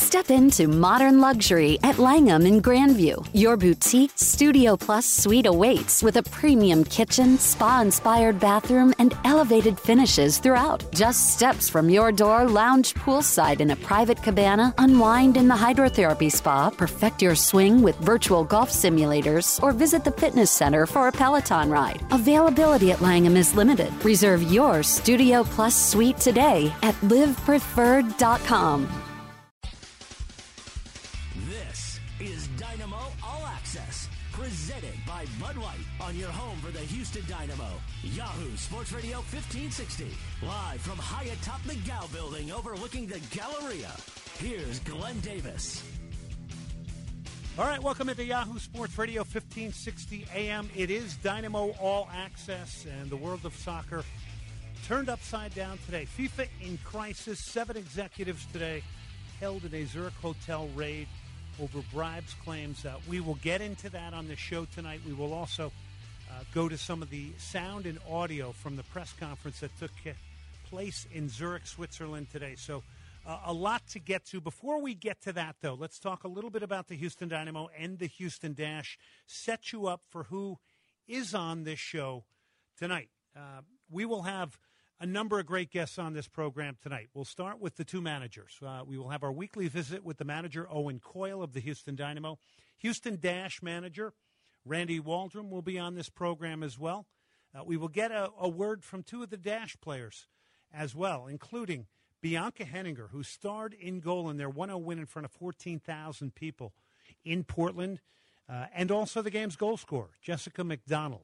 Step into modern luxury at Langham in Grandview. Your boutique Studio Plus suite awaits with a premium kitchen, spa-inspired bathroom, and elevated finishes throughout. Just steps from your door, lounge poolside in a private cabana, unwind in the hydrotherapy spa, perfect your swing with virtual golf simulators, or visit the fitness center for a Peloton ride. Availability at Langham is limited. Reserve your Studio Plus suite today at livepreferred.com. This is Dynamo All Access, presented by Bud Light on your home for the Houston Dynamo. Yahoo Sports Radio 1560, live from high atop the Gow Building overlooking the Galleria. Here's Glenn Davis. All right, welcome into Yahoo Sports Radio 1560 AM. It is Dynamo All Access, and the world of soccer turned upside down today. FIFA in crisis. 7 executives today held in a Zurich hotel raid over bribes claims. We will get into that on the show tonight. We will also go to some of the sound and audio from the press conference that took place in Zurich, Switzerland today. So a lot to get to. Before we get to that, though, let's talk a little bit about the Houston Dynamo and the Houston Dash. Set you up for who is on this show tonight. We will have a number of great guests on this program tonight. We'll start with the two managers. We will have our weekly visit with the manager, Owen Coyle of the Houston Dynamo. Houston Dash manager, Randy Waldrum, will be on this program as well. We will get a word from two of the Dash players as well, including Bianca Henninger, who starred in goal in their 1-0 win in front of 14,000 people in Portland, and also the game's goal scorer, Jessica McDonald.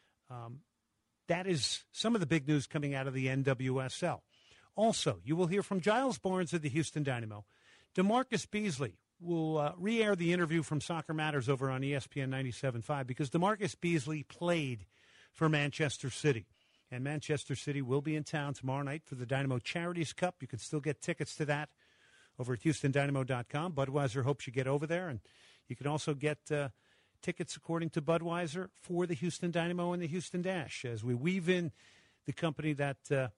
That is some of the big news coming out of the NWSL. Also, you will hear from Giles Barnes of the Houston Dynamo. DeMarcus Beasley will re-air the interview from Soccer Matters over on ESPN 97.5 because DeMarcus Beasley played for Manchester City. And Manchester City will be in town tomorrow night for the Dynamo Charities Cup. You can still get tickets to that over at HoustonDynamo.com. Budweiser hopes you get over there. And you can also get tickets, according to Budweiser, for the Houston Dynamo and the Houston Dash, as we weave in the company that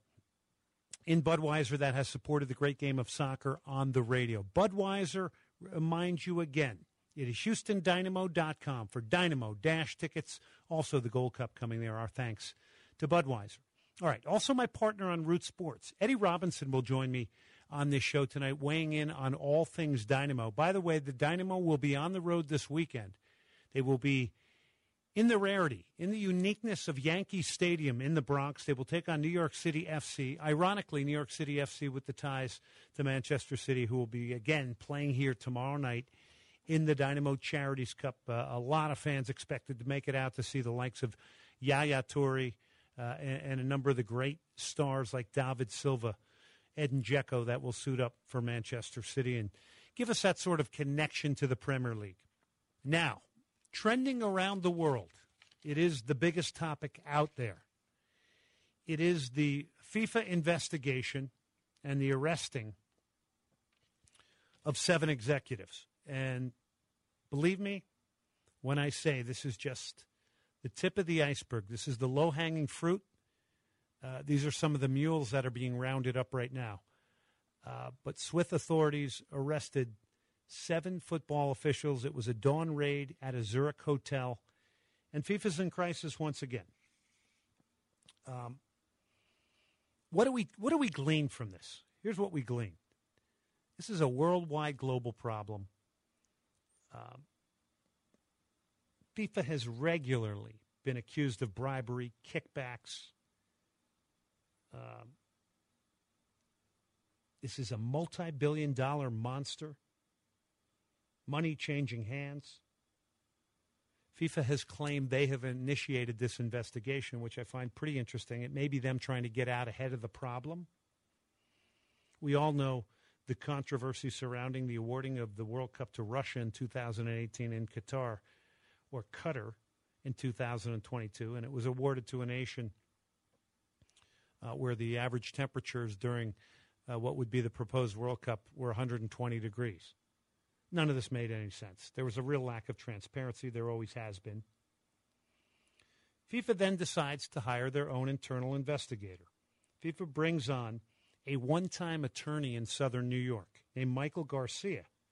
in Budweiser that has supported the great game of soccer on the radio. Budweiser reminds you again, it is HoustonDynamo.com for Dynamo Dash tickets. Also, the Gold Cup coming there. Our thanks to Budweiser. All right, also my partner on Root Sports, Eddie Robinson, will join me on this show tonight, weighing in on all things Dynamo. By the way, the Dynamo will be on the road this weekend. They will be in the rarity, in the uniqueness of Yankee Stadium in the Bronx. They will take on New York City FC. Ironically, New York City FC with the ties to Manchester City, who will be, again, playing here tomorrow night in the Dynamo Charities Cup. A lot of fans expected to make it out to see the likes of Yaya Toure and a number of the great stars like David Silva, Edin Dzeko, that will suit up for Manchester City and give us that sort of connection to the Premier League. Now, trending around the world, it is the biggest topic out there. It is the FIFA investigation and the arresting of 7 executives. And believe me when I say this is just the tip of the iceberg. This is the low-hanging fruit. These are some of the mules that are being rounded up right now. But Swiss authorities arrested 7 football officials. It was a dawn raid at a Zurich hotel. And FIFA's in crisis once again. What do we glean from this? Here's what we glean. This is a worldwide global problem. FIFA has regularly been accused of bribery, kickbacks. This is a multi-billion-dollar monster. Money changing hands. FIFA has claimed they have initiated this investigation, which I find pretty interesting. It may be them trying to get out ahead of the problem. We all know the controversy surrounding the awarding of the World Cup to Russia in 2018 in Qatar, or Qatar in 2022, and it was awarded to a nation where the average temperatures during what would be the proposed World Cup were 120 degrees. None of this made any sense. There was a real lack of transparency. There always has been. FIFA then decides to hire their own internal investigator. FIFA brings on a one-time attorney in southern New York named Michael Garcia.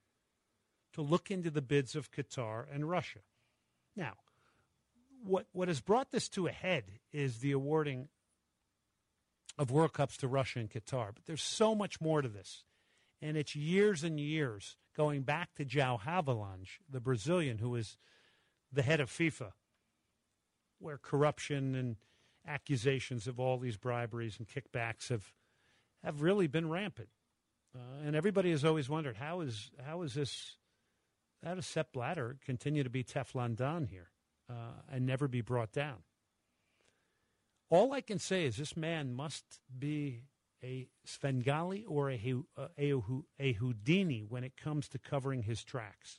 to look into the bids of Qatar and Russia. Now, what has brought this to a head is the awarding of World Cups to Russia and Qatar. But there's so much more to this. And it's years and years going back to João Havelange, the Brazilian who is the head of FIFA, where corruption and accusations of all these briberies and kickbacks have really been rampant. And everybody has always wondered, how does Sepp Blatter continue to be Teflon Don here and never be brought down? All I can say is this man must be a Svengali or a Houdini when it comes to covering his tracks.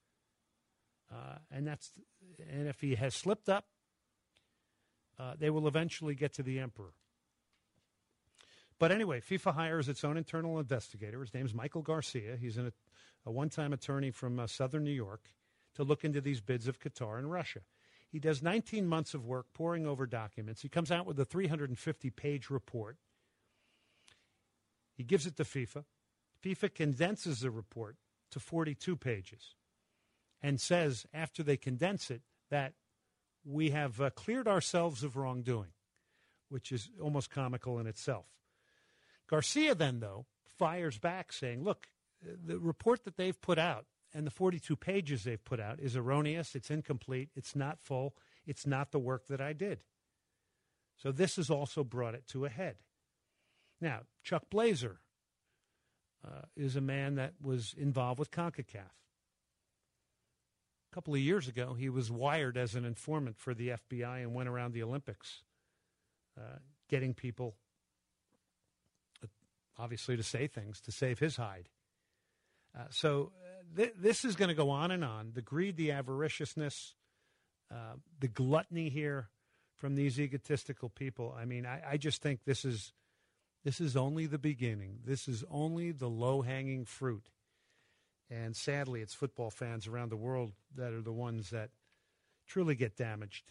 And if he has slipped up, they will eventually get to the emperor. But anyway, FIFA hires its own internal investigator. His name's Michael Garcia. He's a one-time attorney from southern New York to look into these bids of Qatar and Russia. He does 19 months of work poring over documents. He comes out with a 350-page report. He gives it to FIFA. FIFA condenses the report to 42 pages and says, after they condense it, that we have cleared ourselves of wrongdoing, which is almost comical in itself. Garcia then, though, fires back saying, look, the report that they've put out and the 42 pages they've put out is erroneous, it's incomplete, it's not full, it's not the work that I did. So this has also brought it to a head. Now, Chuck Blazer is a man that was involved with CONCACAF. A couple of years ago, he was wired as an informant for the FBI and went around the Olympics getting people, obviously, to say things to save his hide. This is going to go on and on. The greed, the avariciousness, the gluttony here from these egotistical people. I mean, I just think this is only the beginning. This is only the low-hanging fruit. And sadly, it's football fans around the world that are the ones that truly get damaged.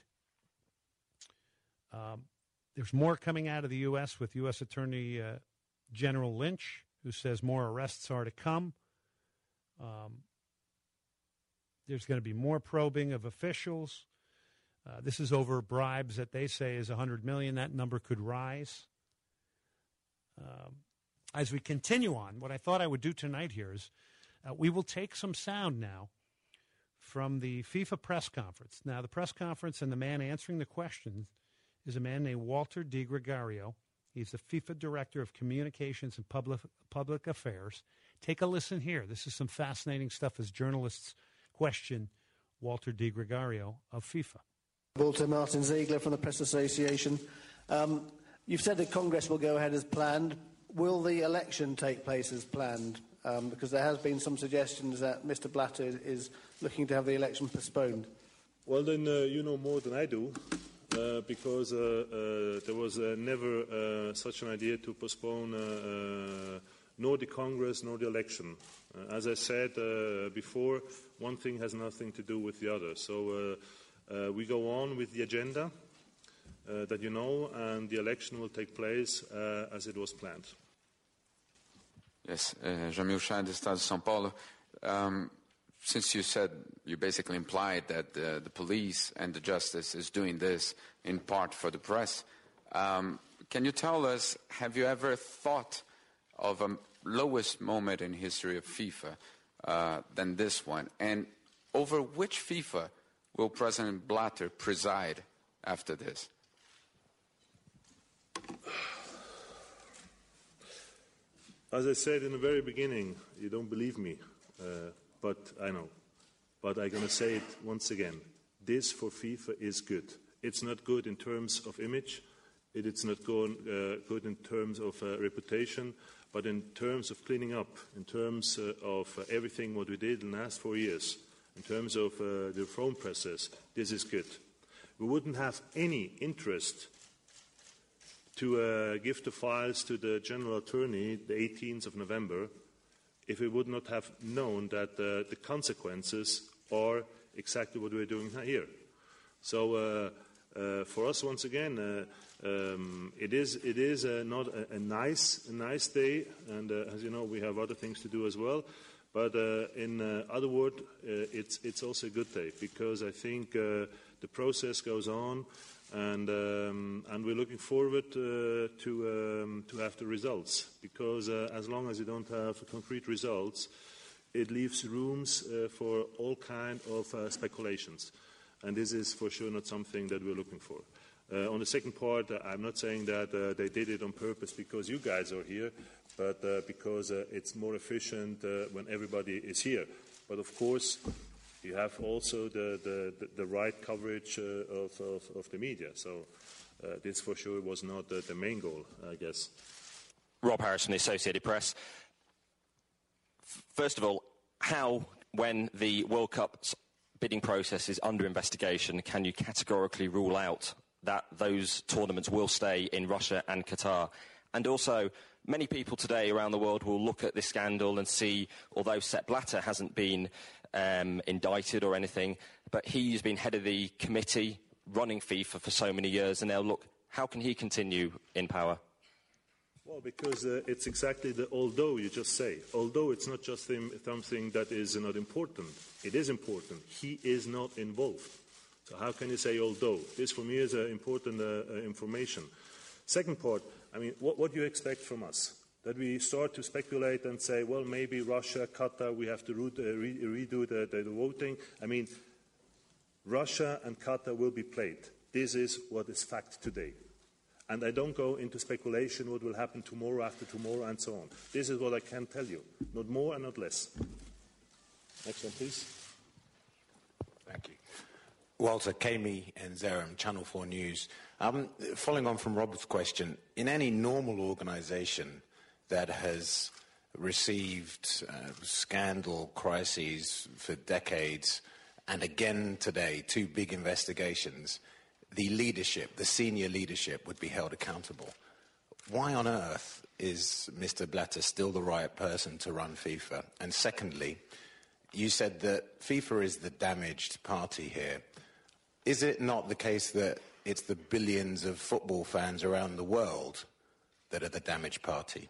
There's more coming out of the U.S. with U.S. Attorney General Lynch, who says more arrests are to come. There's going to be more probing of officials. This is over bribes that they say is $100 million. That number could rise. As we continue on, what I thought I would do tonight here is we will take some sound now from the FIFA press conference. Now, the press conference and the man answering the questions is a man named Walter DiGregorio. He's the FIFA Director of Communications and Public Affairs. Take a listen here. This is some fascinating stuff as journalists question Walter DiGregorio of FIFA. Walter, Martin Ziegler from the Press Association. You've said that Congress will go ahead as planned. Will the election take place as planned? Because there has been some suggestions that Mr. Blatter is looking to have the election postponed. Well, then you know more than I do. Because there was never such an idea to postpone nor the Congress nor the election. As I said before, one thing has nothing to do with the other. So we go on with the agenda that you know, and the election will take place as it was planned. Yes, Jamil Shah, the Estado de São Paulo. Since you basically implied that the police and the justice is doing this in part for the press, can you tell us, have you ever thought of a lowest moment in history of FIFA than this one? And over which FIFA will President Blatter preside after this? As I said in the very beginning, you don't believe me. But I know. But I'm going to say it once again. This for FIFA is good. It's not good in terms of image. It's not good in terms of reputation. But in terms of cleaning up, in terms of everything what we did in the last 4 years, in terms of the reform process, this is good. We wouldn't have any interest to give the files to the General Attorney the 18th of November if we would not have known that the consequences are exactly what we're doing here. So for us, once again, it is not a nice day, and as you know, we have other things to do as well. But in other words, it's also a good day because I think the process goes on, and we're looking forward to have the results. Because as long as you don't have concrete results, it leaves rooms for all kind of speculations, and this is for sure not something that we're looking for. On the second part, I'm not saying that they did it on purpose because you guys are here, but because it's more efficient when everybody is here. But of course, you have also the right coverage of the media. So this for sure was not the main goal, I guess. Rob Harris from the Associated Press. First of all, how, when the World Cup's bidding process is under investigation, can you categorically rule out that those tournaments will stay in Russia and Qatar? And also, many people today around the world will look at this scandal and see, although Sepp Blatter hasn't been indicted or anything, but he's been head of the committee running FIFA for so many years, and they'll look, how can he continue in power? Well, because it's exactly the although you just say. Although it's not just something that is not important. It is important. He is not involved. So how can you say although? This for me is important information. Second part, I mean, what do you expect from us? That we start to speculate and say, well, maybe Russia, Qatar, we have to redo the voting. I mean, Russia and Qatar will be played. This is what is fact today. And I don't go into speculation what will happen tomorrow, after tomorrow, and so on. This is what I can tell you. Not more and not less. Next one, please. Thank you. Walter, Kami and Zeram, Channel 4 News. Following on from Robert's question, in any normal organisation that has received scandal crises for decades, and again today, 2 big investigations, the leadership, the senior leadership, would be held accountable. Why on earth is Mr. Blatter still the right person to run FIFA? And secondly, you said that FIFA is the damaged party here. Is it not the case that it's the billions of football fans around the world that are the damaged party?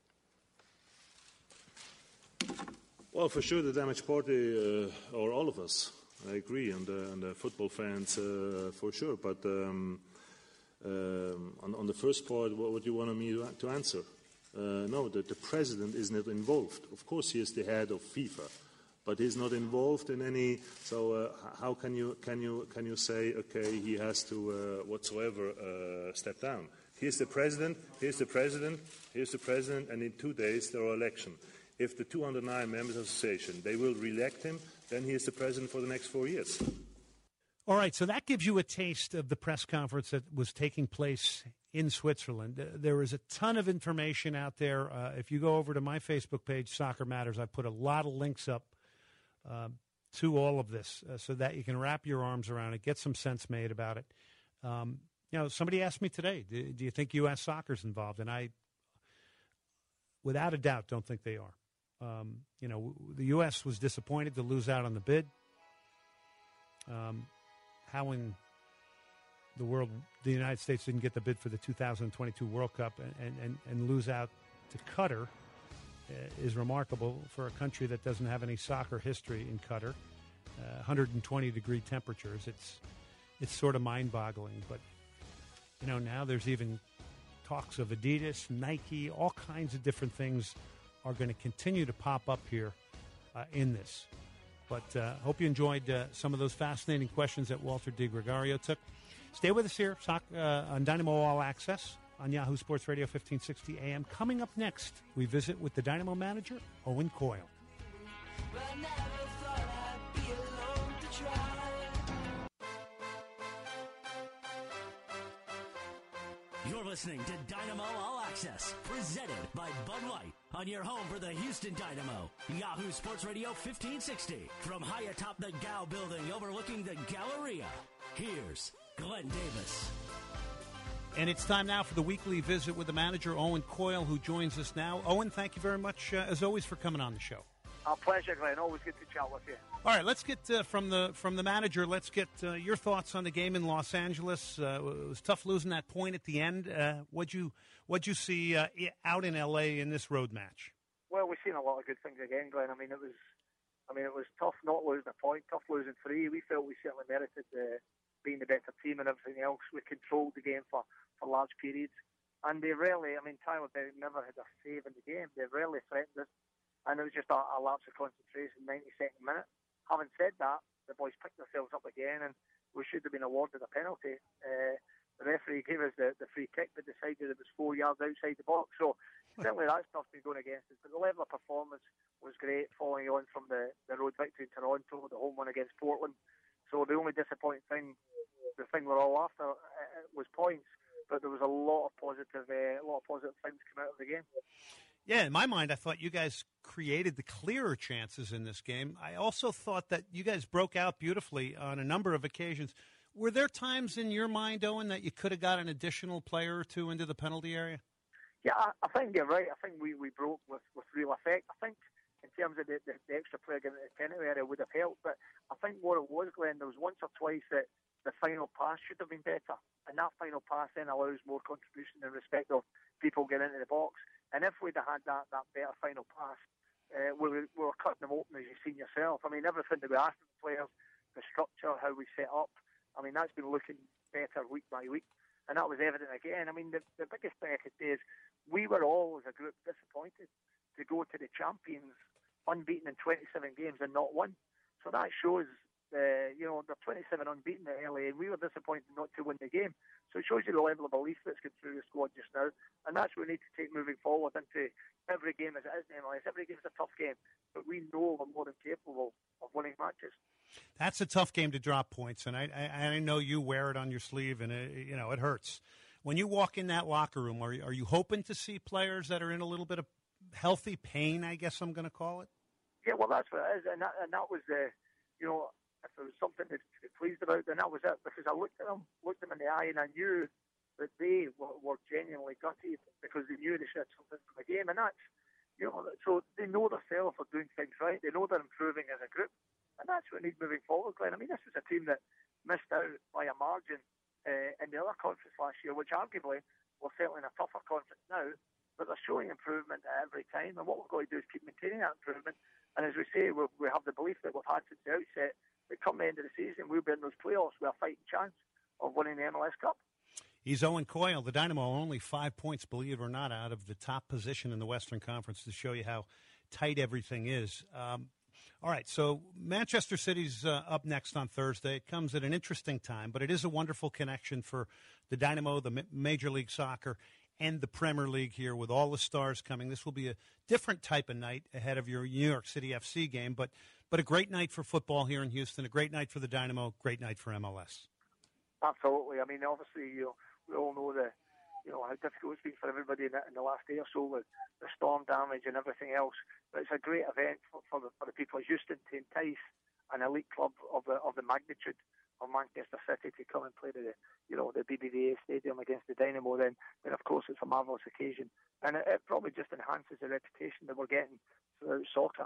Well, for sure the damaged party are all of us. I agree, and the football fans for sure. But on the first part, what do you want me to answer? No, the president is not involved. Of course, he is the head of FIFA, but he's not involved in any. So how can you say okay, he has to whatsoever step down? Here's the president. Here's the president. Here's the president. And in 2 days there are elections. If the 209 members of the association, they will re-elect him, then he is the president for the next 4 years. All right, so that gives you a taste of the press conference that was taking place in Switzerland. There is a ton of information out there. If you go over to my Facebook page, Soccer Matters, I put a lot of links up to all of this so that you can wrap your arms around it, get some sense made about it. Somebody asked me today, do you think U.S. soccer is involved? And I, without a doubt, don't think they are. The U.S. was disappointed to lose out on the bid. How in the world the United States didn't get the bid for the 2022 World Cup and lose out to Qatar is remarkable for a country that doesn't have any soccer history in Qatar. 120-degree temperatures. It's sort of mind-boggling. But, now there's even talks of Adidas, Nike, all kinds of different things are going to continue to pop up here in this. But hope you enjoyed some of those fascinating questions that Walter DiGregorio took. Stay with us here on Dynamo All Access on Yahoo Sports Radio 1560 AM. Coming up next, we visit with the Dynamo manager, Owen Coyle. You're listening to Dynamo All Access, presented by Bud Light, on your home for the Houston Dynamo. Yahoo Sports Radio 1560, from high atop the Gow building overlooking the Galleria. Here's Glenn Davis. And it's time now for the weekly visit with the manager, Owen Coyle, who joins us now. Owen, thank you very much, as always, for coming on the show. Our pleasure, Glenn. Always good to chat with you. All right, let's get from the manager. Let's get your thoughts on the game in Los Angeles. It was tough losing that point at the end. What'd you see out in L.A. in this road match? Well, we've seen a lot of good things again, Glenn. I mean, it was tough not losing a point, tough losing 3. We felt we certainly merited being the better team and everything else. We controlled the game for large periods. And they rarely, I mean, Tyler Berwick never had a save in the game. They rarely threatened us. And it was just a lapse of concentration, 92nd minute. Having said that, the boys picked themselves up again, and we should have been awarded a penalty. The referee gave us the free kick, but decided it was 4 yards outside the box. So certainly that stuff's been going against us. But the level of performance was great, following on from the road victory in Toronto, the home one against Portland. So the only disappointing thing, the thing we're all after, was points. But there was a lot of positive things come out of the game. Yeah, in my mind, I thought you guys created the clearer chances in this game. I also thought that you guys broke out beautifully on a number of occasions. Were there times in your mind, Owen, that you could have got an additional player or two into the penalty area? Yeah, I think you're right. I think we broke with real effect. I think in terms of the extra player getting the penalty area would have helped. But I think what it was, Glenn, there was once or twice that the final pass should have been better. And that final pass then allows more contribution in respect of people getting into the box. And if we'd have had that better final pass, we were cutting them open, as you've seen yourself. I mean, everything that we asked of the players, the structure, how we set up, I mean, that's been looking better week by week. And that was evident again. I mean, the biggest thing I could say is we were all, as a group, disappointed to go to the champions unbeaten in 27 games and not won. So that shows, they're 27 unbeaten at LA, and we were disappointed not to win the game. So it shows you the level of belief that's come through the squad just now. And that's what we need to take moving forward into every game as it is in MLS. Every game is a tough game, but we know we're more than capable of winning matches. That's a tough game to drop points, and I know you wear it on your sleeve, and it hurts. When you walk in that locker room, are you hoping to see players that are in a little bit of healthy pain, I guess I'm going to call it? Yeah, well, that's what it is, and that was if there was something to be pleased about, then that was it, because I looked them in the eye, and I knew that they were genuinely gutted because they knew they should have something from the game, and that's, so they know themselves are doing things right, they know they're improving as a group, and that's what we need moving forward, Glenn. I mean, this was a team that missed out by a margin in the other conference last year, which arguably we're certainly in a tougher conference now, but they're showing improvement at every time, and what we're going to do is keep maintaining that improvement. And as we say, we have the belief that we've had since the outset that come the end of the season, we'll be in those playoffs with a fighting chance of winning the MLS Cup. He's Owen Coyle. The Dynamo are only 5 points, believe it or not, out of the top position in the Western Conference, to show you how tight everything is. All right, so Manchester City's up next on Thursday. It comes at an interesting time, but it is a wonderful connection for the Dynamo, the Major League Soccer, and the Premier League here with all the stars coming. This will be a different type of night ahead of your New York City FC game, but a great night for football here in Houston, a great night for the Dynamo, great night for MLS. Absolutely. I mean, obviously, we all know how difficult it's been for everybody in the last day or so with the storm damage and everything else. But it's a great event for the people of Houston to entice an elite club of the magnitude of Manchester City to come and play the BBVA Stadium against the Dynamo. Then of course it's a marvellous occasion, and it probably just enhances the reputation that we're getting throughout soccer.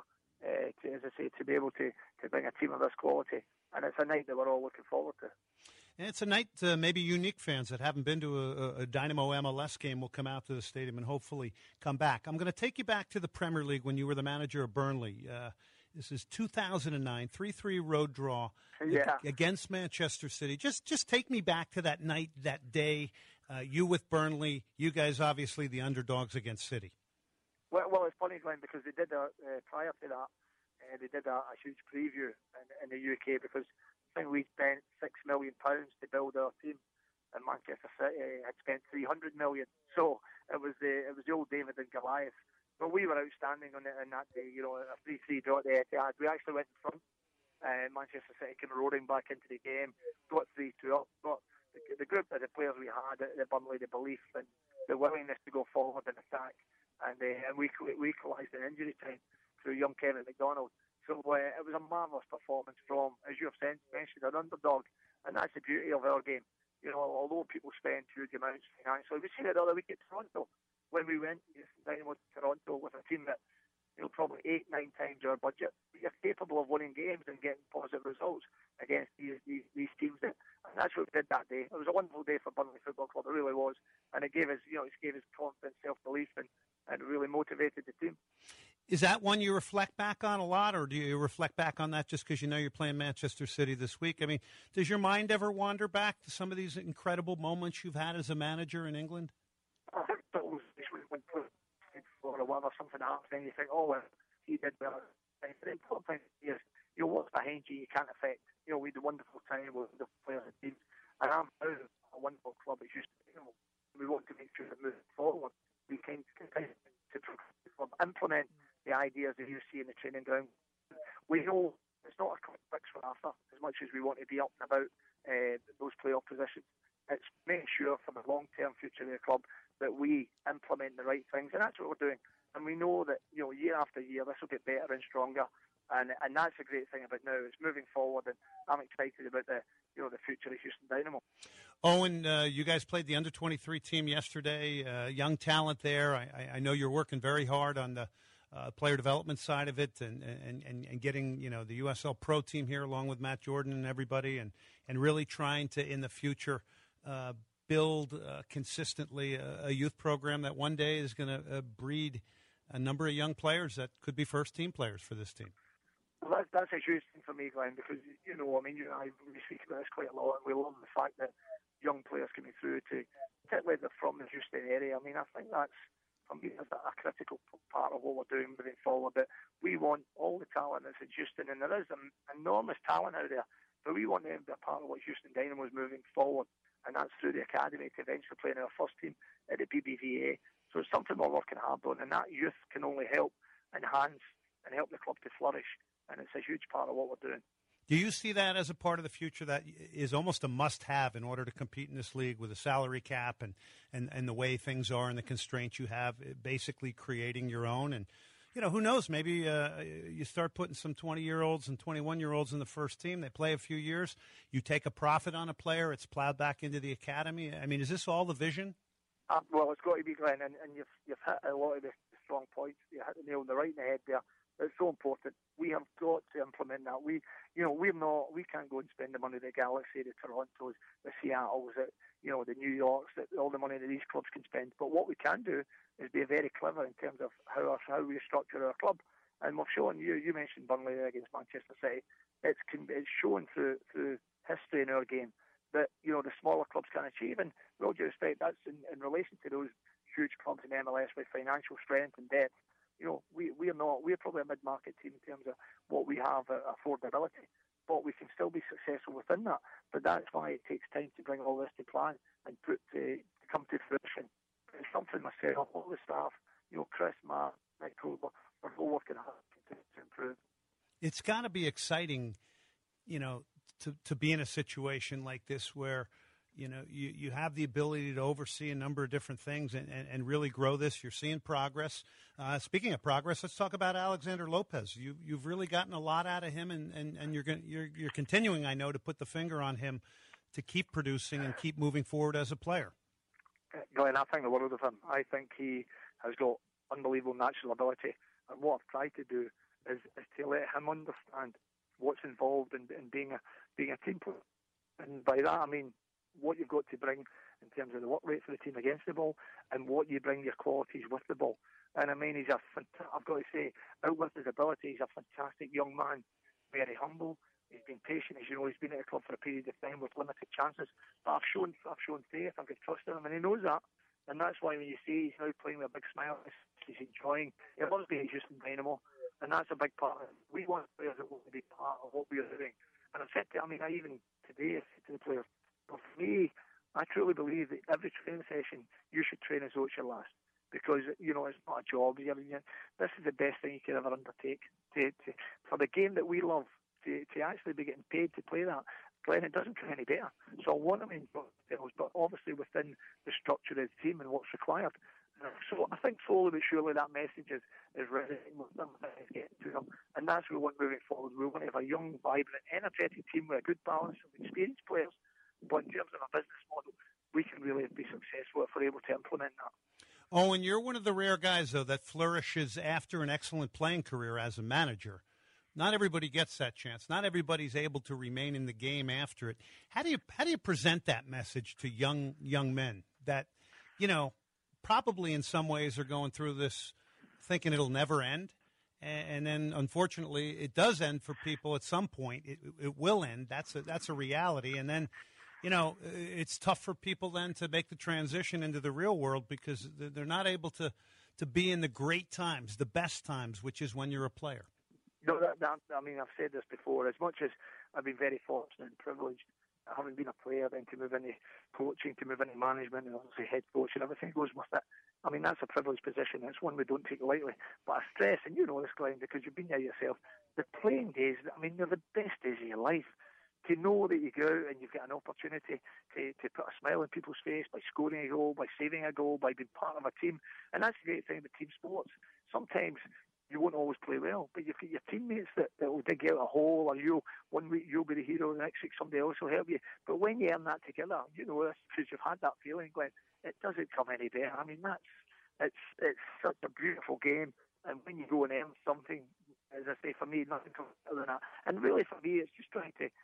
To be able to bring a team of this quality, and it's a night that we're all looking forward to. And it's a night maybe unique fans that haven't been to a Dynamo MLS game will come out to the stadium and hopefully come back. I'm going to take you back to the Premier League when you were the manager of Burnley. This is 2009, 3-3 road draw against Manchester City. Just take me back to that night, that day. You with Burnley, you guys obviously the underdogs against City. Well, it's funny, Glenn, because they did prior to that, they did a huge preview in the UK, because I think we spent £6 million to build our team, and Manchester City had spent $300 million. So it was the old David and Goliath. But we were outstanding on that day. A 3-3 draw at the Etihad. We actually went in front. Manchester City came roaring back into the game, got 3-2 up. But the group of the players we had at Burnley, the belief and the willingness to go forward and attack. And we equalised in injury time through young Kevin McDonald. So it was a marvellous performance from, as you have mentioned, an underdog. And that's the beauty of our game. Although people spend huge amounts financially, we seen it the other week at Toronto when we went Dynamo to Toronto with a team that probably 8-9 times our budget. But you're capable of winning games and getting positive results against these teams. And that's what we did that day. It was a wonderful day for Burnley Football Club. It really was, and it gave us confidence, self-belief, and really motivated the team. Is that one you reflect back on a lot, or do you reflect back on that just because you know you're playing Manchester City this week? I mean, does your mind ever wander back to some of these incredible moments you've had as a manager in England? I think that was when or whatever, something happens, and you think, oh, well, he did well. The important thing is, you know, what's behind you can't affect. You know, we had a wonderful time with the players and teams, and I'm proud of a wonderful club. It's just, you know, we want to make sure that moving forward, we can continue to implement the ideas that you see in the training ground. We know it's not a quick fix for Arthur, as much as we want to be up and about those playoff positions. It's making sure for the long-term future of the club that we implement the right things, and that's what we're doing. And we know that, you know, year after year, this will get better and stronger. And that's a great thing about now. It's moving forward, and I'm excited about the future of Houston Dynamo. Owen, you guys played the under-23 team yesterday. Young talent there. I know you're working very hard on the player development side of it, and getting, you know, the USL Pro team here along with Matt Jordan and everybody, and really trying to in the future build consistently a youth program that one day is going to breed a number of young players that could be first-team players for this team. Well, that's a huge thing for me, Glenn, because, you know, I mean, you and I, we speak about this quite a lot, and we love the fact that young players coming through to, particularly they're from the Houston area. I mean, I think that's, for me, that's a critical part of what we're doing moving forward, that we want all the talent that's in Houston, and there is an enormous talent out there, but we want them to be a part of what Houston Dynamo is moving forward, and that's through the academy to eventually play in our first team at the BBVA. So it's something we're working hard on, and that youth can only help enhance and help the club to flourish, and it's a huge part of what we're doing. Do you see that as a part of the future that is almost a must-have in order to compete in this league with a salary cap and the way things are and the constraints you have, basically creating your own? And, you know, who knows, maybe you start putting some 20-year-olds and 21-year-olds in the first team. They play a few years. You take a profit on a player. It's plowed back into the academy. I mean, is this all the vision? Well, it's got to be, Glenn, and you've hit a lot of the strong points. You hit the nail on the right in the head there. It's so important. We have got to implement that. We can't go and spend the money the Galaxy, the Torontos, the Seattles, the New Yorks, all the money that these clubs can spend. But what we can do is be very clever in terms of how we structure our club. And we've shown you mentioned Burnley against Manchester City. It's shown through history in our game that, you know, the smaller clubs can achieve. And with all due respect, that's in relation to those huge clubs in MLS with financial strength and depth. You know, we're probably a mid-market team in terms of what we have affordability, but we can still be successful within that. But that's why it takes time to bring all this to plan and to come to fruition. It's something myself, all the staff, you know, Chris, Matt, Nick Kroger, we're all working hard to improve. It's got to be exciting, you know, to be in a situation like this where, you know, you have the ability to oversee a number of different things and really grow this. You're seeing progress. Speaking of progress, let's talk about Alexander Lopez. You've really gotten a lot out of him, and you're continuing, I know, to put the finger on him to keep producing and keep moving forward as a player. Glenn, I think the world of him. I think he has got unbelievable natural ability, and what I've tried to do is to let him understand what's involved in being a team player. And by that I mean what you've got to bring in terms of the work rate for the team against the ball, and what you bring your qualities with the ball. And I mean, I've got to say, out with his ability, he's a fantastic young man, very humble. He's been patient, as you know. He's been at the club for a period of time with limited chances, but I've shown faith. I can trust him, and he knows that. And that's why when you see he's now playing with a big smile, he's enjoying. He loves being Houston Dynamo, and that's a big part of it. We want players that want to be part of what we are doing. And I've said I even today, I said to the players, well, for me, I truly believe that every training session, you should train as though it's your last. Because, you know, it's not a job. This is the best thing you could ever undertake. For the game that we love, to actually be getting paid to play that, Glenn, it doesn't come any better. So I want them in details, but obviously within the structure of the team and what's required. So I think slowly but surely that message is resonating with them, is getting to them. And that's what we want moving forward. We want to have a young, vibrant, energetic team with a good balance of experienced players. But in terms of a business model, we can really be successful if we're able to implement that. Oh, and you're one of the rare guys, though, that flourishes after an excellent playing career as a manager. Not everybody gets that chance. Not everybody's able to remain in the game after it. How do you present that message to young men that, you know, probably in some ways are going through this thinking it'll never end, And then, unfortunately, it does end for people at some point. It will end. That's a reality. And then, it's tough for people then to make the transition into the real world because they're not able to be in the great times, the best times, which is when you're a player. No, I've said this before. As much as I've been very fortunate and privileged, having been a player, then to move into coaching, to move into management, and obviously head coach, and everything goes with it. That's a privileged position. It's one we don't take lightly. But I stress, and you know this, Glenn, because you've been there yourself, the playing days, they're the best days of your life. To know that you go out and you've got an opportunity to put a smile on people's face by scoring a goal, by saving a goal, by being part of a team. And that's the great thing about team sports. Sometimes you won't always play well, but you've got your teammates that will dig out a hole, or one week you'll be the hero, the next week somebody else will help you. But when you earn that together, you know this because you've had that feeling, Glenn, it doesn't come any better. It's such a beautiful game, and when you go and earn something, as I say, for me, nothing comes better than that. And really, for me, it's just trying to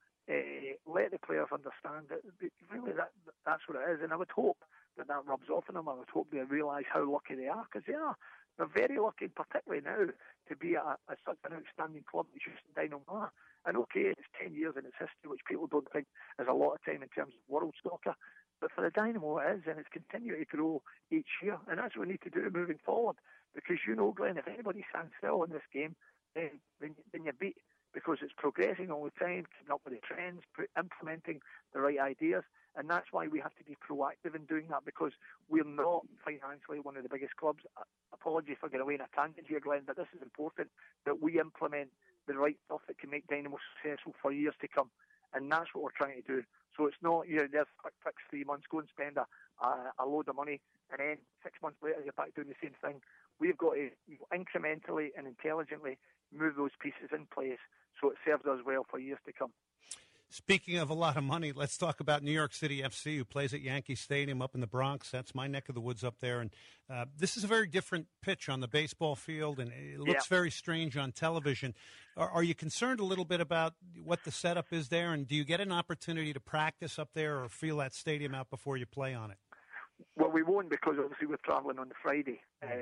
let the players understand that really that's what it is. And I would hope that rubs off on them. I would hope they realise how lucky they are, because they are. They're very lucky, particularly now, to be at such an outstanding club as Houston Dynamo. And okay, it's 10 years in its history, which people don't think is a lot of time in terms of world soccer. But for the Dynamo it is, and it's continuing to grow each year. And that's what we need to do moving forward. Because Glenn, if anybody stands still in this game, then you're beat. Because it's progressing all the time, keeping up with the trends, implementing the right ideas. And that's why we have to be proactive in doing that, because we're not financially one of the biggest clubs. Apologies for getting away in a tangent here, Glenn, but this is important, that we implement the right stuff that can make Dynamo successful for years to come. And that's what we're trying to do. So it's not, there's quick fix 3 months, go and spend a load of money, and then 6 months later you're back doing the same thing. We've got to incrementally and intelligently move those pieces in place so it serves us well for years to come. Speaking of a lot of money, let's talk about New York City FC, who plays at Yankee Stadium up in the Bronx. That's my neck of the woods up there. And this is a very different pitch on the baseball field, and it looks very strange on television. Are you concerned a little bit about what the setup is there, and do you get an opportunity to practice up there or feel that stadium out before you play on it? Well, we won't, because obviously we're travelling on the Friday.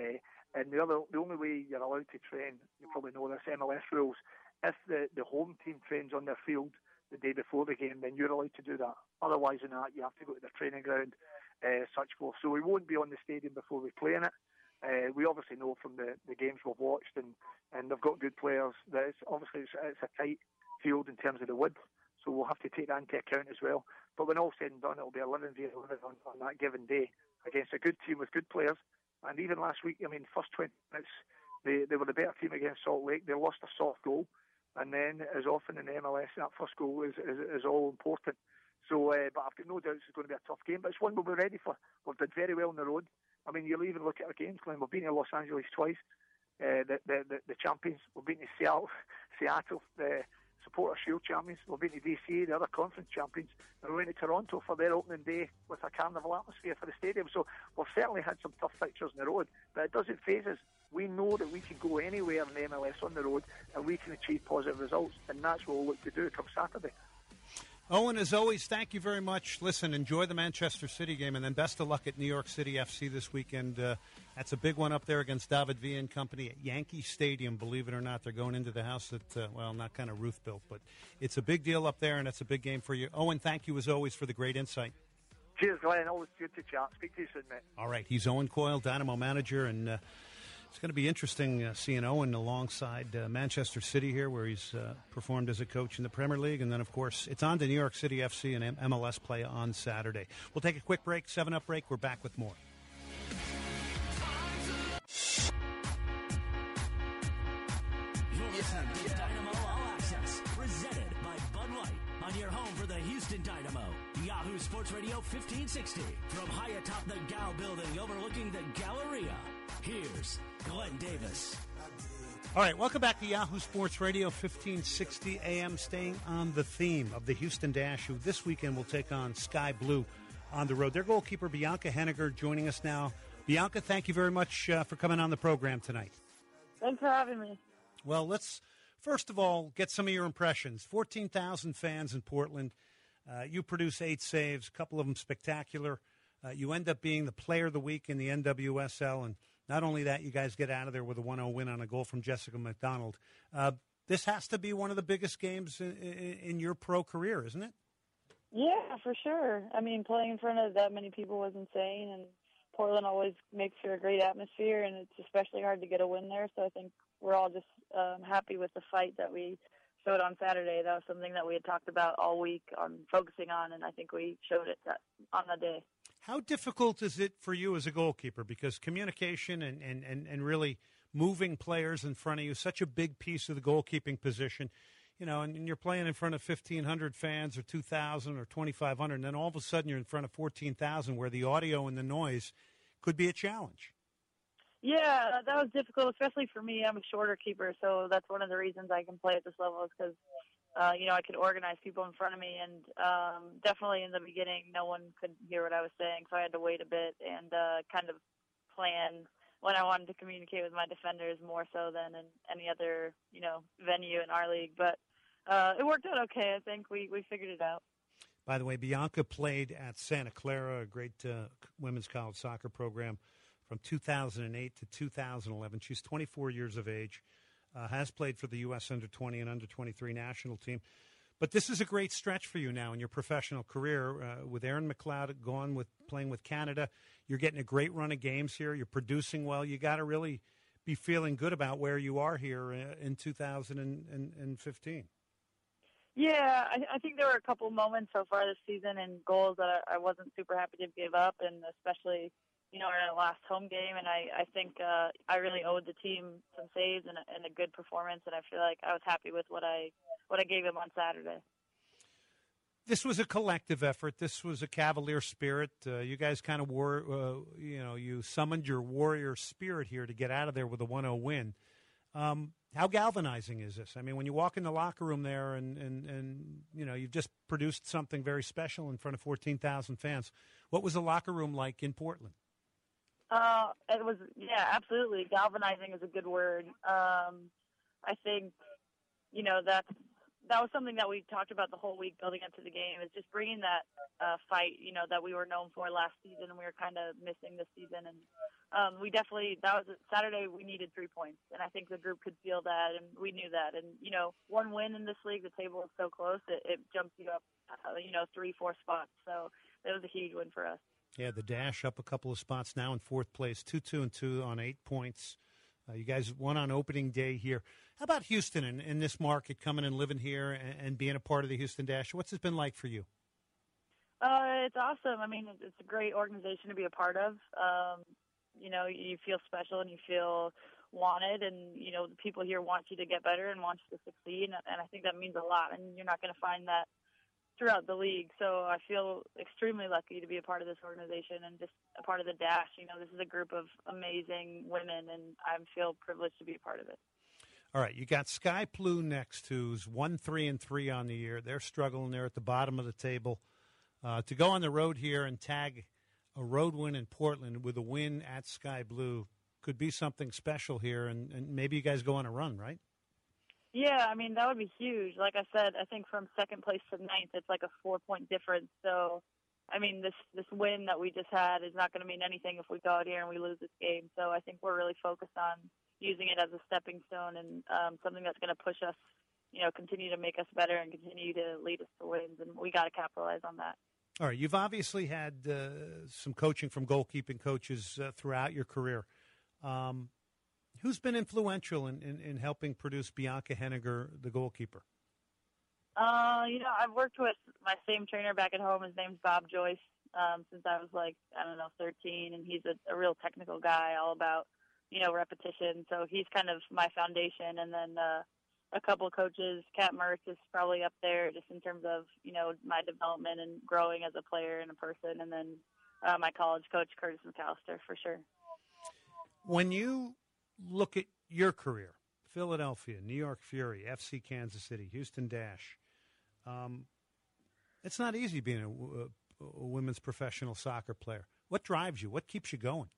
And the only way you're allowed to train, you probably know this, MLS rules, if the home team trains on their field the day before the game, then you're allowed to do that. Otherwise than that, you have to go to the training ground, such forth. So we won't be on the stadium before we play in it. We obviously know from the games we've watched, and they've got good players, that it's a tight field in terms of the width, so we'll have to take that into account as well. But when all said and done, it'll be 11v11 on that given day against a good team with good players. And even last week, first 20 minutes, they were the better team against Salt Lake. They lost a soft goal. And then, as often in the MLS, that first goal is all important. So, but I've got no doubt it's going to be a tough game. But it's one we'll be ready for. We've done very well on the road. You'll even look at our games, Glenn. We've been to Los Angeles twice, the champions. We've been to Seattle, the Supporter Shield champions. We've been to DC, the other conference champions. And we went to Toronto for their opening day with a carnival atmosphere for the stadium. So we've certainly had some tough fixtures on the road, but it doesn't faze us. We know that we can go anywhere in the MLS on the road and we can achieve positive results, and that's what we'll look to do come Saturday. Owen, as always, thank you very much. Listen, enjoy the Manchester City game, and then best of luck at New York City FC this weekend. That's a big one up there against David Villa and company at Yankee Stadium. Believe it or not, they're going into the house that, not kind of Ruth built, but it's a big deal up there, and it's a big game for you. Owen, thank you as always for the great insight. Cheers, Glenn. Always good to chat. Speak to you soon, mate. All right, he's Owen Coyle, Dynamo manager, and it's going to be interesting seeing Owen alongside Manchester City here, where he's performed as a coach in the Premier League. And then, of course, it's on to New York City FC and MLS play on Saturday. We'll take a quick break, 7-Up break. We're back with more. You're listening to Dynamo All Access, presented by Bud Light, on your home for the Houston Dynamo. Yahoo Sports Radio 1560, from high atop the Gal building overlooking the Galleria. Here's Glenn Davis. All right, welcome back to Yahoo Sports Radio 1560 AM, staying on the theme of the Houston Dash, who this weekend will take on Sky Blue on the road. Their goalkeeper, Bianca Henniger, joining us now. Bianca, thank you very much for coming on the program tonight. Thanks for having me. Well, let's first of all get some of your impressions. 14,000 fans in Portland. You produce 8 saves, a couple of them spectacular. You end up being the player of the week in the NWSL, and Not only that, you guys get out of there with a 1-0 win on a goal from Jessica McDonald. This has to be one of the biggest games in your pro career, isn't it? Yeah, for sure. I mean, playing in front of that many people was insane, and Portland always makes for a great atmosphere, and it's especially hard to get a win there. So I think we're all just happy with the fight that we showed on Saturday. That was something that we had talked about all week on focusing on, and I think we showed it on that day. How difficult is it for you as a goalkeeper? Because communication and really moving players in front of you is such a big piece of the goalkeeping position. You know, and you're playing in front of 1,500 fans or 2,000 or 2,500, and then all of a sudden you're in front of 14,000 where the audio and the noise could be a challenge. Yeah, that was difficult, especially for me. I'm a shorter keeper, so that's one of the reasons I can play at this level is because, I could organize people in front of me. And definitely in the beginning, no one could hear what I was saying, so I had to wait a bit and kind of plan when I wanted to communicate with my defenders more so than in any other, venue in our league. But it worked out okay. I think we figured it out. By the way, Bianca played at Santa Clara, a great women's college soccer program from 2008 to 2011. She's 24 years of age, has played for the U.S. under-20 and under-23 national team. But this is a great stretch for you now in your professional career. With Erin McLeod gone, playing with Canada, you're getting a great run of games here. You're producing well. You got to really be feeling good about where you are here in 2015. Yeah, I think there were a couple moments so far this season and goals that I wasn't super happy to give up, and especially, in our last home game. And I think I really owed the team some saves and a good performance, and I feel like I was happy with what I gave him on Saturday. This was a collective effort. This was a Cavalier spirit. You guys kind of you summoned your warrior spirit here to get out of there with a 1-0 win. How galvanizing is this? I mean, when you walk in the locker room there and you've just produced something very special in front of 14,000 fans. What was the locker room like in Portland? It was, absolutely. Galvanizing is a good word. I think, that was something that we talked about the whole week building up to the game, is just bringing that fight, that we were known for last season and we were kind of missing this season. And that was Saturday, we needed 3 points. And I think the group could feel that, and we knew that. And, one win in this league, the table is so close, it jumps you up, 3-4 spots. So it was a huge win for us. Yeah, the Dash up a couple of spots now in fourth place, 2-2-2 on 8 points. You guys won on opening day here. How about Houston in this market, coming and living here and being a part of the Houston Dash? What's it been like for you? It's awesome. I mean, it's a great organization to be a part of. You feel special and you feel wanted, and, the people here want you to get better and want you to succeed, and I think that means a lot, and you're not going to find that throughout the league. So I feel extremely lucky to be a part of this organization and just a part of the Dash. This is a group of amazing women, and I feel privileged to be a part of it. All right, you got Sky Blue next, who's 1-3-3 on the year. They're struggling. They're at the bottom of the table. To go on the road here and tag a road win in Portland with a win at Sky Blue could be something special here, and maybe you guys go on a run, right? Yeah, I mean, that would be huge. Like I said, I think from second place to ninth, it's like a 4-point difference. So, I mean, this win that we just had is not going to mean anything if we go out here and we lose this game. So I think we're really focused on using it as a stepping stone and something that's going to push us, continue to make us better and continue to lead us to wins. And we got to capitalize on that. All right, you've obviously had some coaching from goalkeeping coaches throughout your career. Who's been influential in helping produce Bianca Henniger, the goalkeeper? I've worked with my same trainer back at home. His name's Bob Joyce, since I was 13, and he's a real technical guy, all about, repetition. So he's kind of my foundation. And then a couple of coaches, Kat Mertz is probably up there just in terms of, my development and growing as a player and a person. And then my college coach, Curtis McAllister, for sure. When you look at your career, Philadelphia, New York Fury, FC Kansas City, Houston Dash, it's not easy being a women's professional soccer player. What drives you? What keeps you going?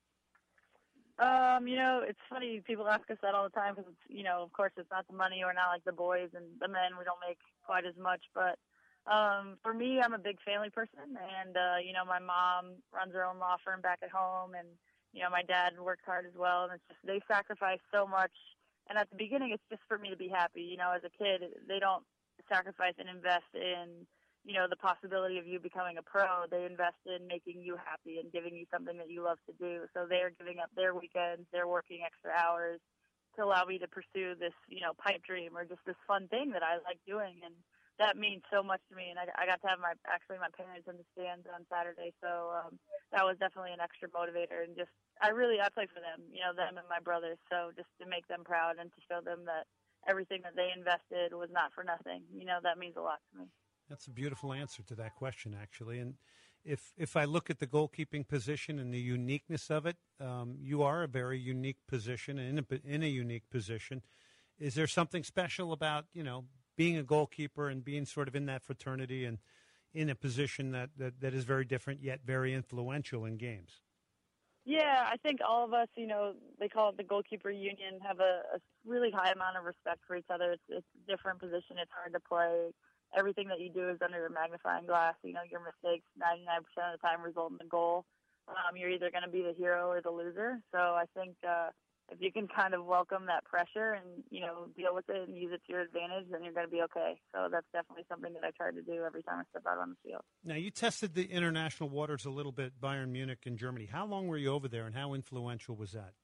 It's funny. People ask us that all the time because, of course, it's not the money. We're not like the boys and the men. We don't make quite as much. But for me, I'm a big family person. And, my mom runs her own law firm back at home. And, my dad worked hard as well, and it's just they sacrifice so much. And at the beginning, it's just for me to be happy. As a kid, they don't sacrifice and invest in, the possibility of you becoming a pro. They invest in making you happy and giving you something that you love to do. So they are giving up their weekends, they're working extra hours to allow me to pursue this, pipe dream or just this fun thing that I like doing. And that means so much to me. And I got to have my parents in the stands on Saturday. So that was definitely an extra motivator. And I play for them, them and my brothers. So just to make them proud and to show them that everything that they invested was not for nothing, that means a lot to me. That's a beautiful answer to that question, actually. And if I look at the goalkeeping position and the uniqueness of it, you are a very unique position and in a unique position. Is there something special about, being a goalkeeper and being sort of in that fraternity and in a position that is very different yet very influential in games? Yeah, I think all of us, they call it the goalkeeper union, have a really high amount of respect for each other. It's a different position. It's hard to play. Everything that you do is under a magnifying glass. Your mistakes 99% of the time result in a goal. You're either going to be the hero or the loser. So I think if you can kind of welcome that pressure and, deal with it and use it to your advantage, then you're going to be okay. So that's definitely something that I try to do every time I step out on the field. Now, you tested the international waters a little bit, Bayern Munich in Germany. How long were you over there, and how influential was that?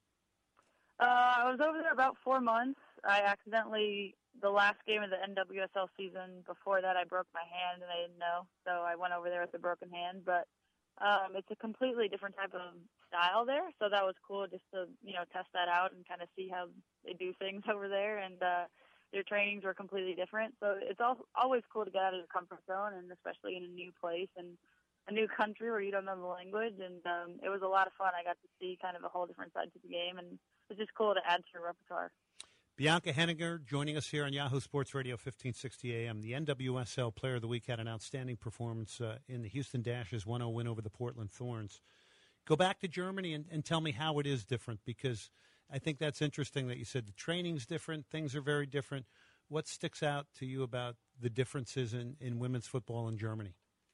I was over there about 4 months. I accidentally, the last game of the NWSL season, before that I broke my hand and I didn't know. So I went over there with a broken hand. But it's a completely different type of style there. So that was cool just to, test that out and kind of see how they do things over there. And their trainings were completely different. So it's always cool to get out of your comfort zone, and especially in a new place and a new country where you don't know the language. And it was a lot of fun. I got to see kind of a whole different side to the game, and it's just cool to add to your repertoire. Bianca Henninger joining us here on Yahoo Sports Radio 1560 AM. The NWSL Player of the Week had an outstanding performance in the Houston Dashes 1-0 win over the Portland Thorns. Go back to Germany and tell me how it is different, because I think that's interesting that you said the training's different, things are very different. What sticks out to you about the differences in women's football in Germany?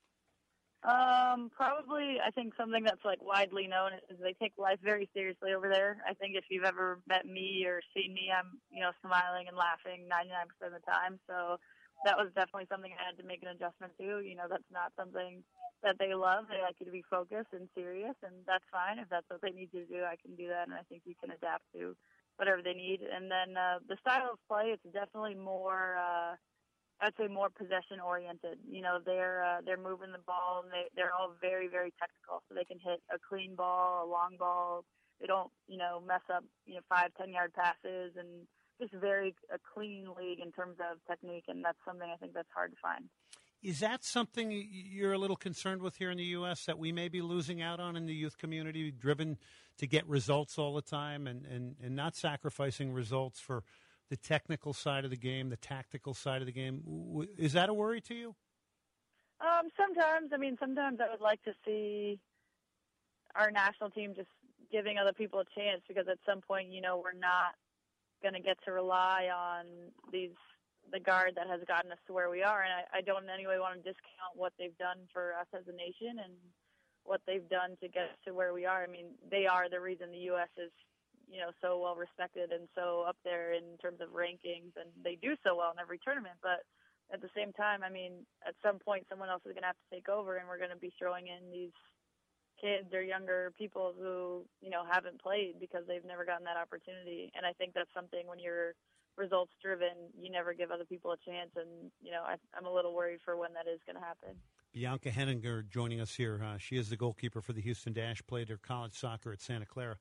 Probably, I think something that's widely known is they take life very seriously over there. I think if you've ever met me or seen me, I'm, smiling and laughing 99% of the time. So that was definitely something I had to make an adjustment to. That's not something that they love. They like you to be focused and serious, and that's fine. If that's what they need you to do, I can do that, and I think you can adapt to whatever they need. And then the style of play, it's definitely more I'd say more possession oriented. They're moving the ball, and they're all very, very technical. So they can hit a clean ball, a long ball. They don't, mess up, 5-10 yard passes, and just a clean league in terms of technique. And that's something I think that's hard to find. Is that something you're a little concerned with here in the U.S. that we may be losing out on in the youth community, driven to get results all the time and not sacrificing results for the technical side of the game, the tactical side of the game? Is that a worry to you? Sometimes. Sometimes I would like to see our national team just giving other people a chance, because at some point, we're not going to get to rely on the guard that has gotten us to where we are. And I don't in any way want to discount what they've done for us as a nation and what they've done to get us to where we are. They are the reason the U.S. is so well respected and so up there in terms of rankings, and they do so well in every tournament. But at the same time, at some point someone else is going to have to take over, and we're going to be throwing in these kids or younger people who, haven't played because they've never gotten that opportunity. And I think that's something, when you're results driven, you never give other people a chance. And, I'm a little worried for when that is going to happen. Bianca Henninger joining us here. She is the goalkeeper for the Houston Dash, played her college soccer at Santa Clara.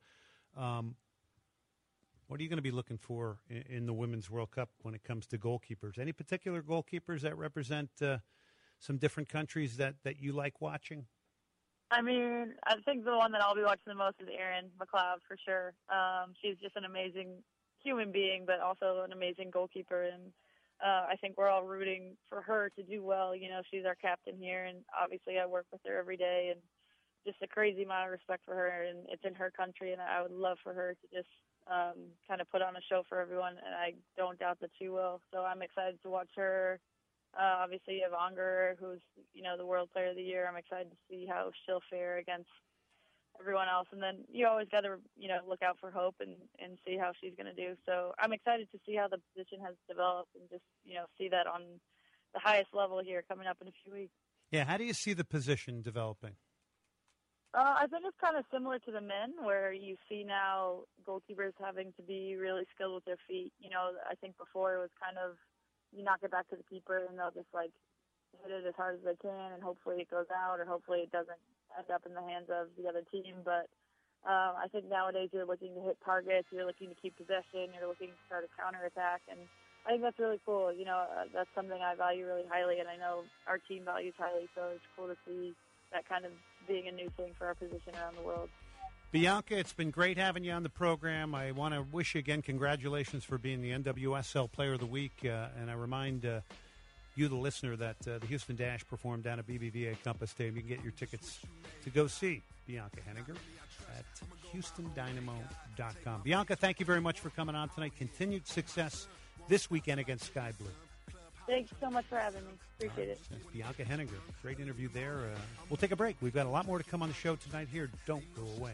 What are you going to be looking for in the Women's World Cup when it comes to goalkeepers? Any particular goalkeepers that represent some different countries that you like watching? I think the one that I'll be watching the most is Erin McLeod, for sure. She's just an amazing human being, but also an amazing goalkeeper. And I think we're all rooting for her to do well. She's our captain here, and obviously I work with her every day, and just a crazy amount of respect for her. And it's in her country, and I would love for her to just kind of put on a show for everyone, and I don't doubt that she will. So I'm excited to watch her. Obviously, you have Unger, who's, the World Player of the Year. I'm excited to see how she'll fare against everyone else. And then you always got to, look out for Hope and see how she's going to do. So I'm excited to see how the position has developed and just, see that on the highest level here coming up in a few weeks. Yeah, how do you see the position developing? I think it's kind of similar to the men, where you see now goalkeepers having to be really skilled with their feet. I think before it was kind of you knock it back to the keeper and they'll just hit it as hard as they can and hopefully it goes out or hopefully it doesn't end up in the hands of the other team. But I think nowadays you're looking to hit targets, you're looking to keep possession, you're looking to start a counterattack, and I think that's really cool. That's something I value really highly, and I know our team values highly, so it's cool to see that kind of being a new thing for our position around the world. Bianca, it's been great having you on the program. I want to wish you again congratulations for being the NWSL Player of the Week, and I remind you, the listener, that the Houston Dash performed down at BBVA Compass Stadium. You can get your tickets to go see Bianca Henniger at HoustonDynamo.com. Bianca, thank you very much for coming on tonight. Continued success this weekend against Sky Blue. Thanks so much for having me. Appreciate it. That's Bianca Henniger. Great interview there. We'll take a break. We've got a lot more to come on the show tonight here. Don't go away.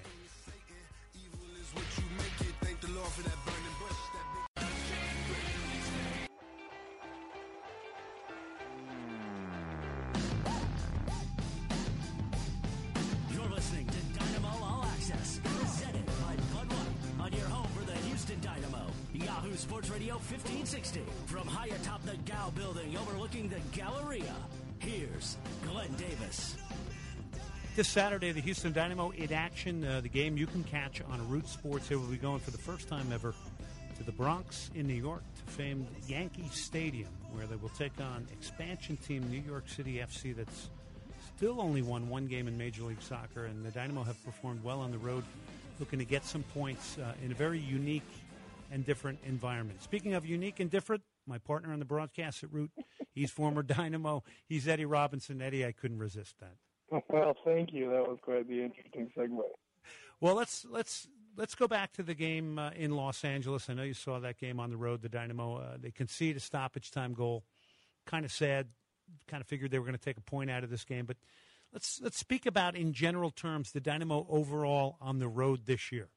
You're listening to Dynamo All Access, presented by Bud White, on your home for the Houston Dynamo. Yahoo Sports Radio 1560. From high atop the Gow building overlooking the Galleria, here's Glenn Davis. This Saturday, the Houston Dynamo in action. The game you can catch on Root Sports. They will be going for the first time ever to the Bronx in New York, to famed Yankee Stadium, where they will take on expansion team New York City FC that's still only won one game in Major League Soccer, and the Dynamo have performed well on the road, looking to get some points in a very unique and different environment. Speaking of unique and different, my partner on the broadcast at Root, he's former Dynamo. He's Eddie Robinson. Eddie, I couldn't resist that. Well, thank you. That was quite the interesting segue. Well, let's go back to the game in Los Angeles. I know you saw that game on the road. The Dynamo they conceded a stoppage time goal. Kind of sad. Kind of figured they were going to take a point out of this game. But let's speak about, in general terms, the Dynamo overall on the road this year.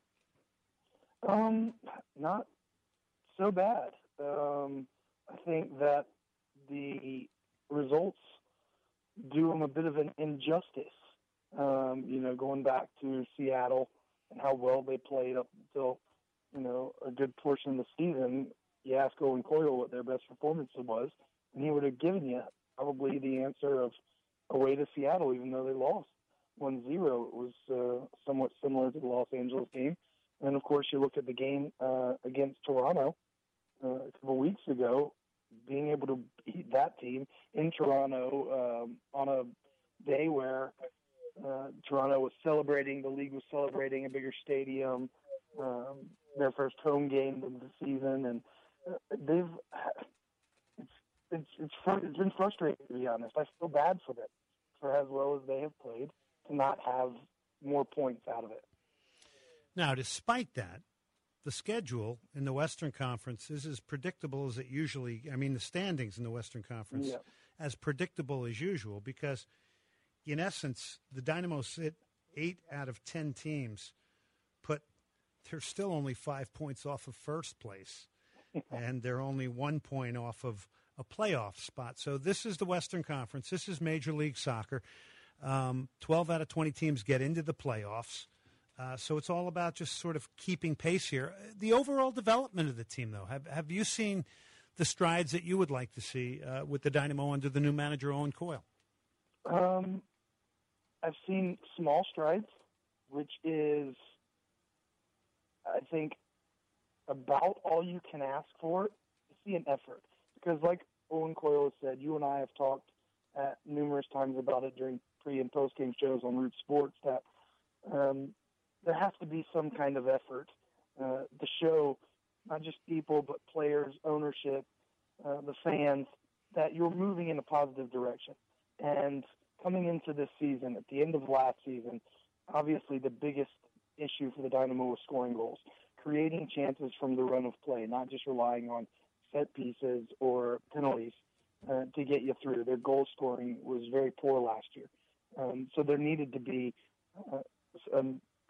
Not so bad. I think that the results do them a bit of an injustice. Going back to Seattle and how well they played up until, a good portion of the season, you ask Owen Coyle what their best performance was, and he would have given you probably the answer of away to Seattle, even though they lost 1-0. It was somewhat similar to the Los Angeles game. And, of course, you look at the game against Toronto a couple weeks ago, being able to beat that team in Toronto on a day where Toronto was celebrating, the league was celebrating a bigger stadium, their first home game of the season, and it's been frustrating, to be honest. I feel bad for them, for as well as they have played, to not have more points out of it. Now, despite that, the schedule in the Western Conference is as predictable as it usually – the standings in the Western Conference, as predictable as usual, because, in essence, the Dynamo sit 8 out of 10 teams, but they're still only 5 points off of first place, and they're only 1 point off of a playoff spot. So this is the Western Conference. This is Major League Soccer. 12 out of 20 teams get into the playoffs. So it's all about just sort of keeping pace here. The overall development of the team, though, have you seen the strides that you would like to see with the Dynamo under the new manager, Owen Coyle? I've seen small strides, which is, I think, about all you can ask for to see an effort. Because like Owen Coyle has said, you and I have talked numerous times about it during pre- and post-game shows on Root Sports, that there has to be some kind of effort to show not just people, but players, ownership, the fans, that you're moving in a positive direction. And coming into this season, at the end of last season, obviously the biggest issue for the Dynamo was scoring goals, creating chances from the run of play, not just relying on set pieces or penalties to get you through. Their goal scoring was very poor last year. So there needed to be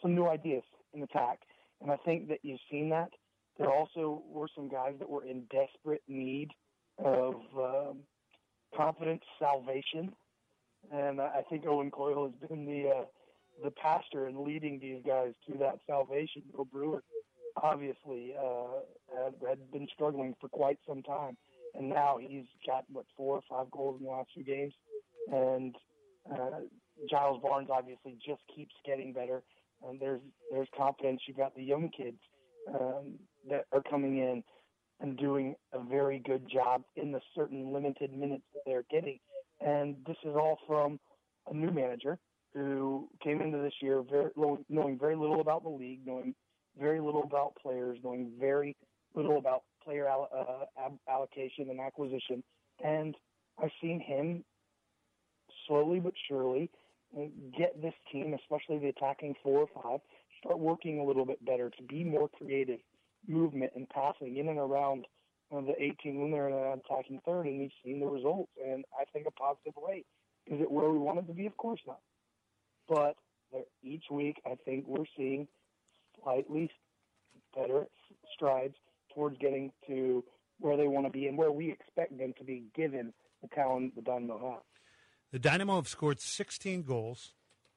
some new ideas in attack. And I think that you've seen that. There also were some guys that were in desperate need of confidence salvation. And I think Owen Coyle has been the pastor in leading these guys to that salvation. Will Brewer obviously had been struggling for quite some time. And now he's got, 4 or 5 goals in the last few games. And Giles Barnes obviously just keeps getting better. And there's confidence. You've got the young kids that are coming in and doing a very good job in the certain limited minutes that they're getting. And this is all from a new manager who came into this year knowing very little about the league, knowing very little about players, knowing very little about player allocation and acquisition. And I've seen him slowly but surely get this team, especially the attacking 4 or 5, start working a little bit better, to be more creative, movement and passing in and around the 18 when they're in an attacking third, and we've seen the results, and I think a positive way. Is it where we want it to be? Of course not. But each week, I think we're seeing slightly better strides towards getting to where they want to be and where we expect them to be, given the talent the Dynamo have. The Dynamo have scored 16 goals.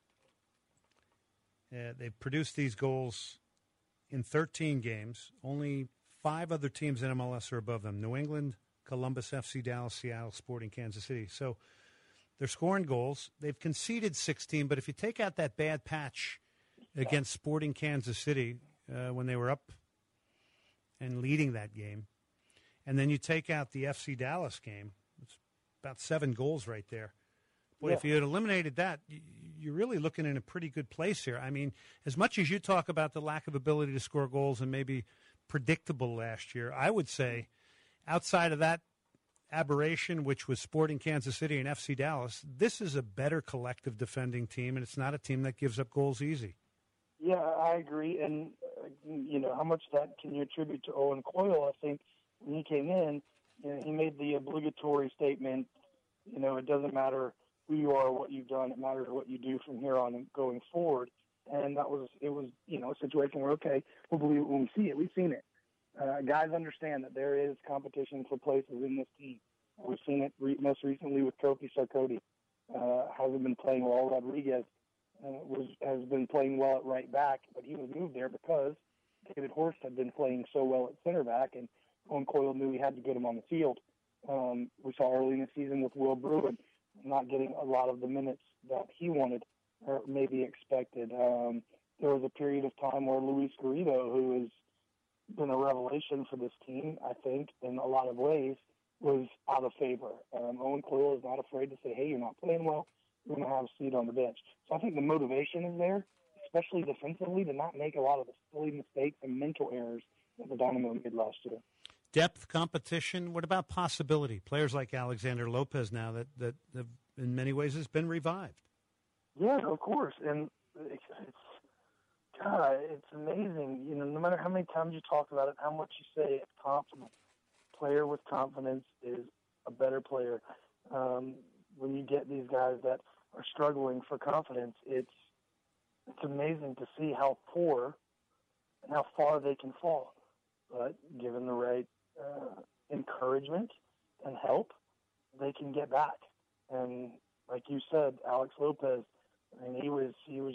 They've produced these goals in 13 games. Only 5 other teams in MLS are above them: New England, Columbus, FC Dallas, Seattle, Sporting Kansas City. So they're scoring goals. They've conceded 16, but if you take out that bad patch against Sporting Kansas City when they were up and leading that game, and then you take out the FC Dallas game, it's about 7 goals right there. Boy, if you had eliminated that, you're really looking in a pretty good place here. I mean, as much as you talk about the lack of ability to score goals and maybe predictable last year, I would say outside of that aberration, which was Sporting Kansas City and FC Dallas, this is a better collective defending team, and it's not a team that gives up goals easy. Yeah, I agree. And, how much that can you attribute to Owen Coyle? I think when he came in, he made the obligatory statement, it doesn't matter who you are or what you've done, it matters what you do from here on and going forward. And it was a situation where, okay, we'll believe it when we see it. We've seen it. Guys understand that there is competition for places in this team. We've seen it most recently with Kofi Sarkodie. Hasn't been playing well. Rodriguez has been playing well at right back, but he was moved there because David Horst had been playing so well at center back, and Owen Coyle knew he had to get him on the field. We saw early in the season with Will Bruin not getting a lot of the minutes that he wanted or maybe expected. There was a period of time where Luis Garrido, who has been a revelation for this team, I think, in a lot of ways, was out of favor. Owen Coyle is not afraid to say, hey, you're not playing well, you're going to have a seat on the bench. So I think the motivation is there, especially defensively, to not make a lot of the silly mistakes and mental errors that the Dynamo did last year. Depth, competition, what about possibility? Players like Alexander Lopez now that have, in many ways, has been revived. Yeah, of course. And it's amazing. No matter how many times you talk about it, how much you say it's confident. Player with confidence is a better player. When you get these guys that are struggling for confidence, it's amazing to see how poor and how far they can fall. But given the right encouragement and help, they can get back. And like you said, Alex Lopez, I mean, he was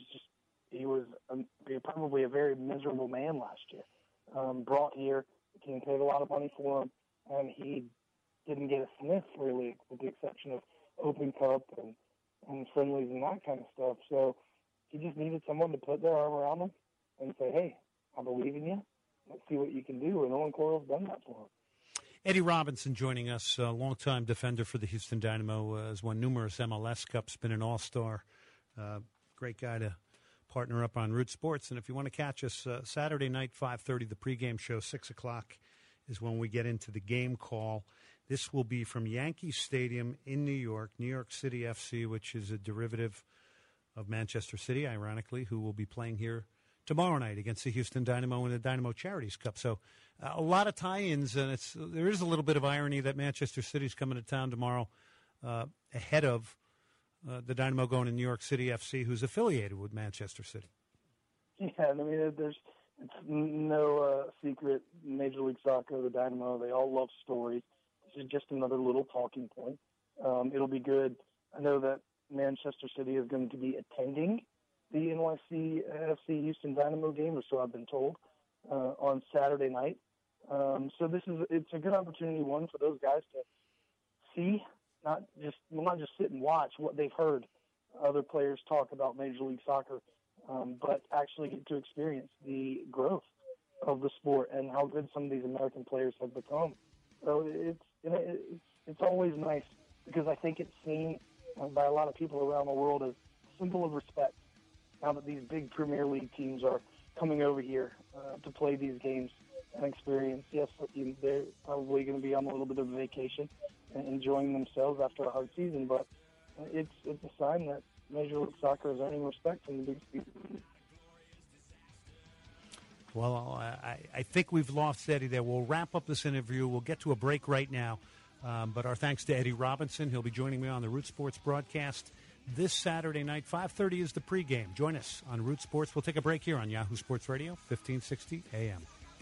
probably a very miserable man last year. Brought here, the team paid a lot of money for him, and he didn't get a sniff, really, with the exception of Open Cup and friendlies and that kind of stuff. So he just needed someone to put their arm around him and say, hey, I believe in you. Let's see what you can do. And Owen Coyle's done that for him. Eddie Robinson joining us, a longtime defender for the Houston Dynamo, has won numerous MLS Cups, been an all-star. Great guy to partner up on Root Sports. And if you want to catch us Saturday night, 5:30, the pregame show, 6 o'clock is when we get into the game call. This will be from Yankee Stadium in New York City FC, which is a derivative of Manchester City, ironically, who will be playing here tomorrow night against the Houston Dynamo in the Dynamo Charities Cup. So a lot of tie-ins, and there is a little bit of irony that Manchester City's coming to town tomorrow ahead of the Dynamo going to New York City FC, who's affiliated with Manchester City. Yeah, I mean, it's no secret. Major League Soccer, the Dynamo, they all love stories. This is just another little talking point. It'll be good. I know that Manchester City is going to be attending the NYC FC Houston Dynamo game, or so I've been told, on Saturday night. So it's a good opportunity, one, for those guys to see, not just sit and watch what they've heard other players talk about Major League Soccer, but actually get to experience the growth of the sport and how good some of these American players have become. So it's always nice, because I think it's seen by a lot of people around the world as a symbol of respect now that these big Premier League teams are coming over here to play these games and experience. Yes, they're probably going to be on a little bit of a vacation and enjoying themselves after a hard season, but it's a sign that Major League Soccer is earning respect from the big people. Well, I think we've lost Eddie there. We'll wrap up this interview. We'll get to a break right now. But our thanks to Eddie Robinson. He'll be joining me on the Root Sports broadcast this Saturday night. 5:30 is the pregame. Join us on Root Sports. We'll take a break here on Yahoo Sports Radio, 1560 AM.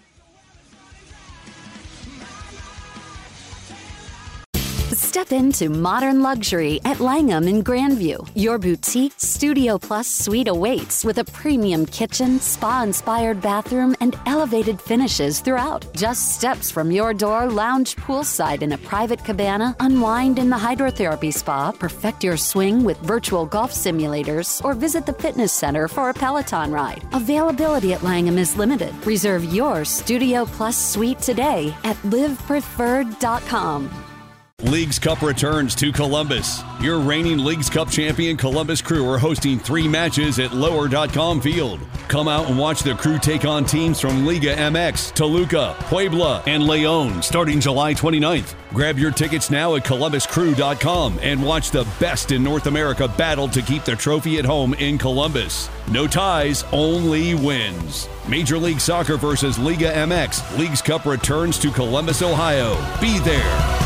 Step into modern luxury at Langham in Grandview. Your boutique Studio Plus suite awaits with a premium kitchen, spa-inspired bathroom, and elevated finishes throughout. Just steps from your door, lounge poolside in a private cabana, unwind in the hydrotherapy spa, perfect your swing with virtual golf simulators, or visit the fitness center for a Peloton ride. Availability at Langham is limited. Reserve your Studio Plus suite today at livepreferred.com. Leagues Cup returns to Columbus. Your reigning Leagues Cup champion Columbus Crew are hosting 3 matches at Lower.com Field. Come out and watch the Crew take on teams from Liga MX, Toluca, Puebla, and León starting July 29th. Grab your tickets now at ColumbusCrew.com and watch the best in North America battle to keep the trophy at home in Columbus. No ties, only wins. Major League Soccer versus Liga MX. Leagues Cup returns to Columbus, Ohio. Be there.